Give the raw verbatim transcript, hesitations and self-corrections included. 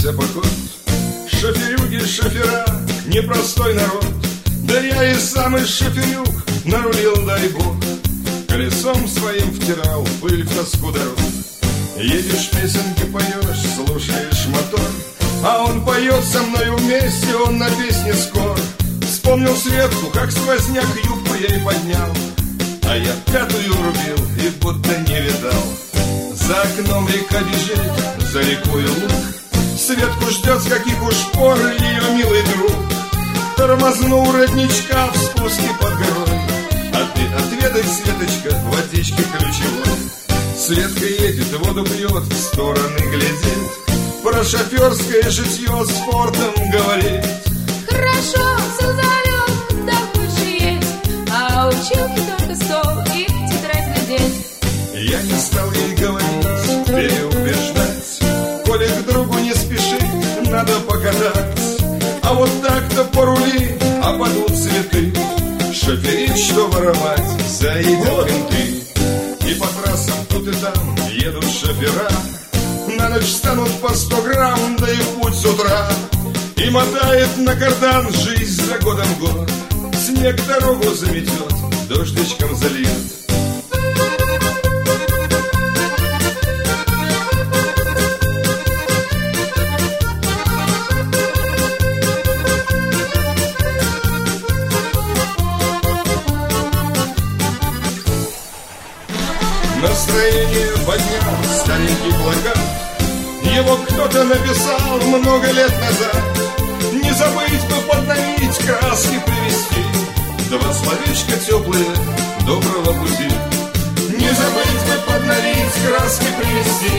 кончился поход. Шоферюги, шофера, непростой народ. Да я и сам из шоферюг нарулил, дай бог. Колесом своим втирал пыль в тоску дорог. Едешь, песенки поешь, слушаешь мотор, а он поет со мною вместе, он на песне скор. Вспомнил Светку, как сквозняк юбку ей поднял, а я пятую рубил и будто не видал. За окном река бежит, за рекою луг. Светку ждет, с каких уж пор ее милый друг. Тормознул родничка в спуске под горой. А ты отведай, Светочка, водички ключевой. Светка едет, воду пьет, в стороны глядит, про шоферское житье с фортом говорит. Хорошо, созовем, да больше есть, а училки только стол и тетрадь глядеть. Я не стал ей говорить, переубеждать, коли к другу не спеши, надо покатать. А вот так-то порули, а падут цветы. Шоферить, что воровать, заедет винты. И по трассам тут и там едут шофера, на ночь станут по сто грамм, да и в путь с утра. И мотает на кардан жизнь за годом год. Снег дорогу заметет, дождичком зальет. Настроение поднял старенький плакат. Его кто-то написал много лет назад. Не забыть бы подновить, краски привезти, два словечка теплые доброго пути. Не забыть бы подновить, краски привезти,